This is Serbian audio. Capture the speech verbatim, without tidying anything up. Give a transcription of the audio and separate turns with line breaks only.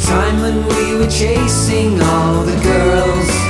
time when we were chasing all the girls.